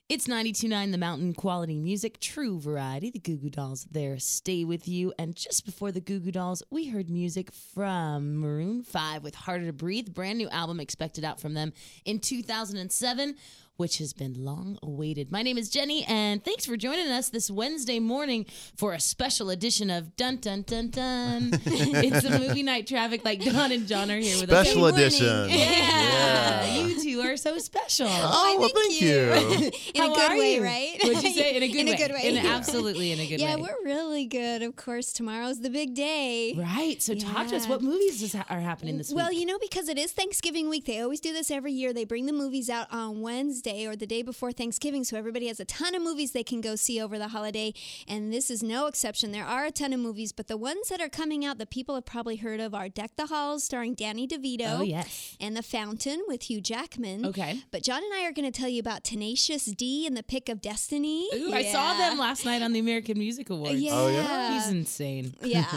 It's 92.9 The Mountain, quality music, true variety. The Goo Goo Dolls there stay with you. And just before the Goo Goo Dolls, we heard music from Maroon 5 with Harder to Breathe. Brand new album expected out from them in 2007, which has been long awaited. My name is Jenny, and thanks for joining us this Wednesday morning for a special edition of Dun Dun Dun Dun. It's a movie night traffic, like Don and John are here with us. Special edition. Yeah. You two are so special. Oh, well, thank you. In a good way, right? What'd you say? In a good way. In a good way. Absolutely in a good way. Yeah, we're really good. Of course, tomorrow's the big day. Right. So talk to us. What movies are happening this week? Well, because it is Thanksgiving week, they always do this every year. They bring the movies out on Wednesday or the day before Thanksgiving, so everybody has a ton of movies they can go see over the holiday, and this is no exception. There are a ton of movies, but the ones that are coming out that people have probably heard of are Deck the Halls, starring Danny DeVito. Oh, yes. And The Fountain with Hugh Jackman. Okay. But John and I are going to tell you about Tenacious D and The Pick of Destiny. Ooh, I saw them last night on the American Music Awards. Yeah. Oh, yeah? He's insane. Yeah.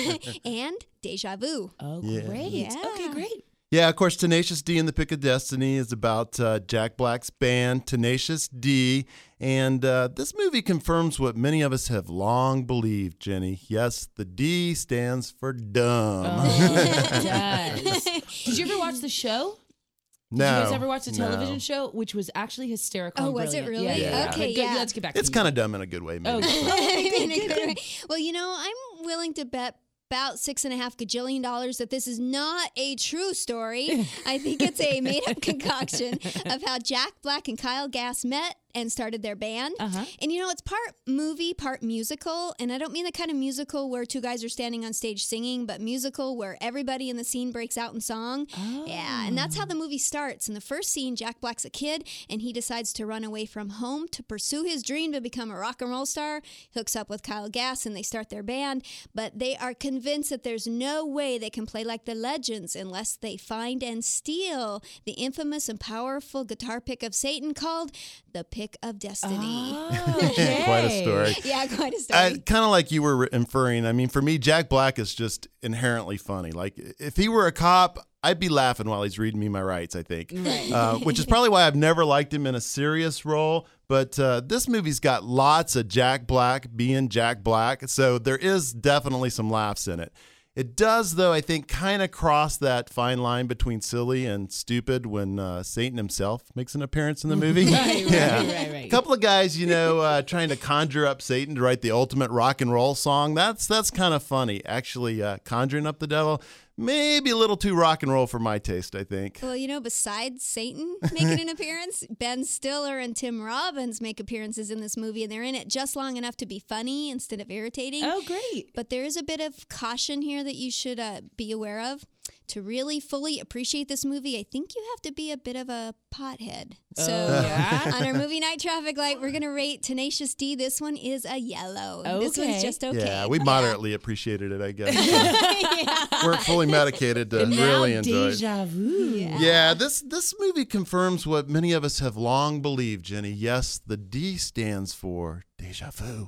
And Deja Vu. Oh, Yeah. great. Yeah. Okay, great. Yeah, of course, Tenacious D and the Pick of Destiny is about Jack Black's band, Tenacious D. And this movie confirms what many of us have long believed, Jenny. Yes, the D stands for dumb. Oh, it does. Did you ever watch the show? No. Did you guys ever watch the television no. show, which was actually hysterical? Oh, and was it brilliant? really? Yeah. Okay, But yeah. Let's get back to It's kind of dumb in a good way, maybe. Oh, In a good way. Well, I'm willing to bet about $6.5 gajillion that this is not a true story. I think it's a made-up concoction of how Jack Black and Kyle Gass met and started their band. Uh-huh. And it's part movie, part musical. And I don't mean the kind of musical where two guys are standing on stage singing, but musical where everybody in the scene breaks out in song. Oh. Yeah, and that's how the movie starts. In the first scene, Jack Black's a kid, and he decides to run away from home to pursue his dream to become a rock and roll star. He hooks up with Kyle Gass, and they start their band. But they are convinced that there's no way they can play like the legends unless they find and steal the infamous and powerful guitar pick of Satan called the Pick of Destiny. Oh, okay. Quite a story. Yeah, quite a story. Kind of like you were inferring. I mean, for me, Jack Black is just inherently funny. Like, if he were a cop, I'd be laughing while he's reading me my rights, I think. Right. Which is probably why I've never liked him in a serious role. But this movie's got lots of Jack Black being Jack Black. So there is definitely some laughs in it. It does, though, I think, kind of cross that fine line between silly and stupid when Satan himself makes an appearance in the movie. Right. A couple of guys, trying to conjure up Satan to write the ultimate rock and roll song. That's kind of funny. Actually, conjuring up the devil, maybe a little too rock and roll for my taste, I think. Well, besides Satan making an appearance, Ben Stiller and Tim Robbins make appearances in this movie, and they're in it just long enough to be funny instead of irritating. Oh, great. But there is a bit of caution here that you should be aware of. To really fully appreciate this movie, I think you have to be a bit of a pothead. So on our movie night traffic light, we're going to rate Tenacious D. This one is a yellow. This Okay. one's just okay. Yeah, we moderately appreciated it, I guess. Weren't fully medicated to And now really enjoy it. Deja Vu. Yeah, this movie confirms what many of us have long believed, Jenny. Yes, the D stands for Deja Vu.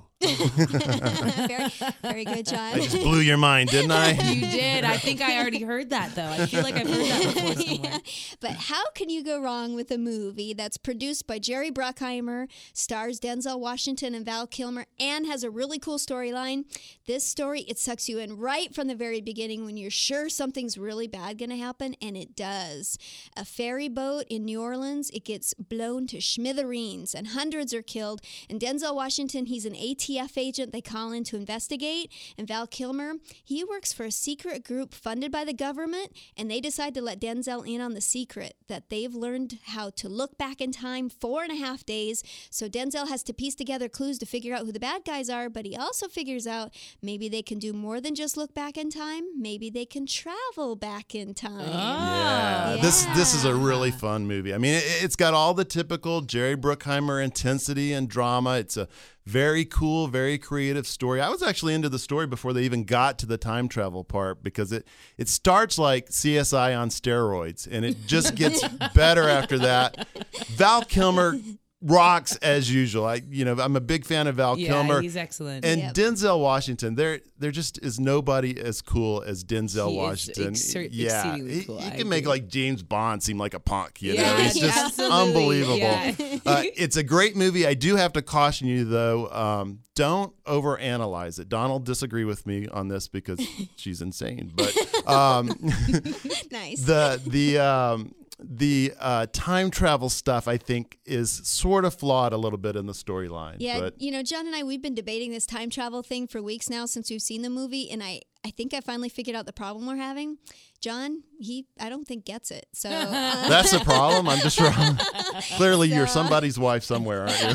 very, very good, John. I just blew your mind, didn't I? You did. I think I already heard that, though. I feel like I've heard that before somewhere. But how can you go wrong with a movie that's produced by Jerry Bruckheimer, stars Denzel Washington and Val Kilmer, and has a really cool storyline? This story, it sucks you in right from the very beginning when you're sure something's really bad going to happen, and it does. A ferry boat in New Orleans, it gets blown to smithereens, and hundreds are killed. And Denzel Washington, he's an ATF agent they call in to investigate. And Val Kilmer, he works for a secret group funded by the government, and they decide to let Denzel in on the secret that they've learned how to look back in time 4.5 days. So Denzel has to piece together clues to figure out who the bad guys are, but he also figures out maybe they can do more than just look back in time. Maybe they can travel back in time. Yeah. This is a really fun movie. I mean, it's got all the typical Jerry Bruckheimer intensity and drama. It's a very cool, very creative story. I was actually into the story before they even got to the time travel part because it starts like CSI on steroids, and it just gets better after that. Val Kilmer rocks as usual. I'm a big fan of Val Yeah, Kilmer. he's excellent. And Yep. Denzel Washington, there just is nobody as cool as Denzel He is Washington. exceedingly cool. He I can make agree. like James Bond seem like a punk. You know, Yeah, he's just absolutely. unbelievable. Yeah. It's a great movie. I do have to caution you though, don't overanalyze it. Dawn will disagree with me on this because she's insane. But Nice. the time travel stuff, I think, is sort of flawed a little bit in the storyline. Yeah, but John and I, we've been debating this time travel thing for weeks now since we've seen the movie, and I think I finally figured out the problem we're having. John, I don't think gets it. So that's the problem. I'm just wrong. Clearly, you're somebody's wife somewhere, aren't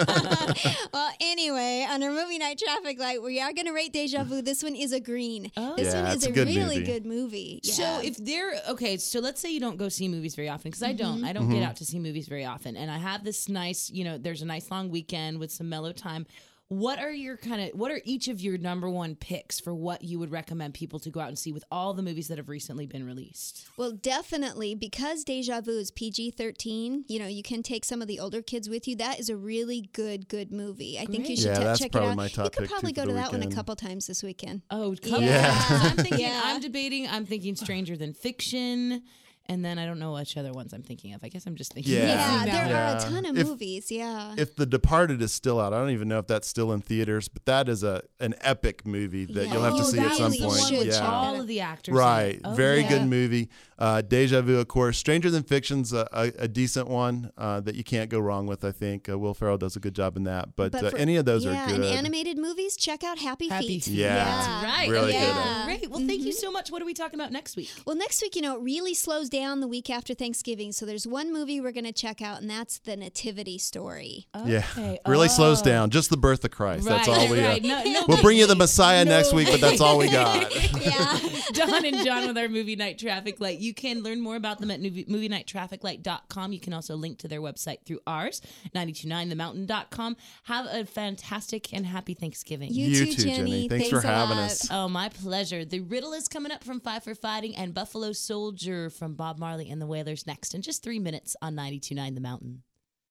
you? Well, anyway, on our movie night traffic light, we are going to rate Deja Vu. This one is a green. Oh. This Yeah, one it's is a a good really movie. good movie. Yeah. So if they're okay, so let's say you don't go see movies very often because I don't get out to see movies very often, and I have this nice, there's a nice long weekend with some mellow time. What are each of your number one picks for what you would recommend people to go out and see with all the movies that have recently been released? Well, definitely, because Deja Vu is PG-13, you can take some of the older kids with you. That is a really good movie. I think you Great. should Yeah, that's check it probably out. my top You could pick, probably too, go for to the that one a weekend. couple times this weekend. Oh, Yeah. I'm debating. I'm thinking Stranger Than Fiction. And then I don't know which other ones I'm thinking of. I guess I'm just thinking. Yeah. Yeah, now. there are Yeah. a ton of If- movies. Yeah. If The Departed is still out, I don't even know if that's still in theaters, but that is an epic movie that Yeah. you'll have to Oh, see at that some is the point. one with Yeah. all of the actors. in Right. it. Oh, Very yeah. good movie. Deja Vu, of course. Stranger Than Fiction's a decent one that you can't go wrong with, I think. Will Ferrell does a good job in that. But for- any of those yeah, are good. and animated movies, check out Happy Feet. Yeah. That's right. Really okay, good. Great. Well, thank you so much. What are we talking about next week? Well, next week, it really slows down the week after Thanksgiving. So there's one movie we're going to check out, and that's The Nativity Story. Yeah. Okay. Really slows Oh. down. Just the birth of Christ. That's Right, all we right. No We'll bring you the biggie. Messiah No next week, but that's all we got. Yeah. Dawn and John with our Movie Night Traffic Light. You can learn more about them at movienighttrafficlight.com. You can also link to their website through ours, 929themountain.com. Have a fantastic and happy Thanksgiving. You too, Jenny. Thanks for a having lot. us. Oh, my pleasure. The Riddle is coming up from Five for Fighting and Buffalo Soldier from Bob Marley and the Wailers next in just 3 minutes on 929 The Mountain.